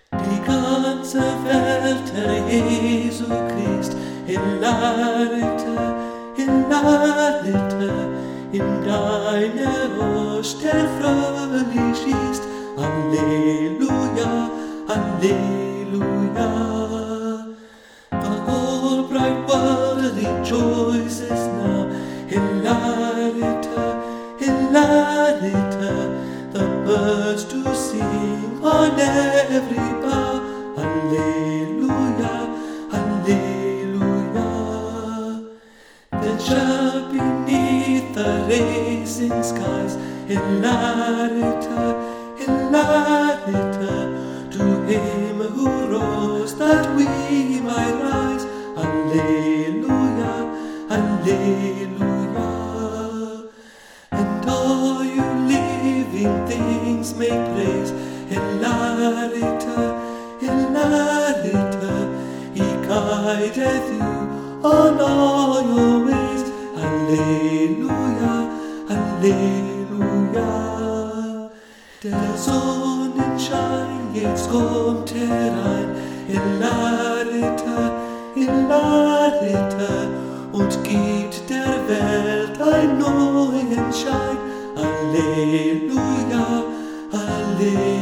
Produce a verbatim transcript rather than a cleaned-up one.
Die ganze Welt, Herr Jesu Christ, hinladete, hinladete, in deine Brust, der fröhlich ist. Halleluja, Halleluja. The whole bright world rejoices now. Hillarita, Hillarita, the birds do sing on every bough. Hallelujah, Hallelujah. Then shall beneath the racing skies, Hillarita, Hillarita, to him who rose that we might rise. Hallelujah, Hallelujah. And all you living things may praise. Hillarita, Hillarita, he guideth you on all your ways. Halleluja, Halleluja. Der Sonnenschein jetzt kommt herein. Hillarita, Hillarita, und gibt der Welt einen neuen Schein. Halleluja, Halleluja.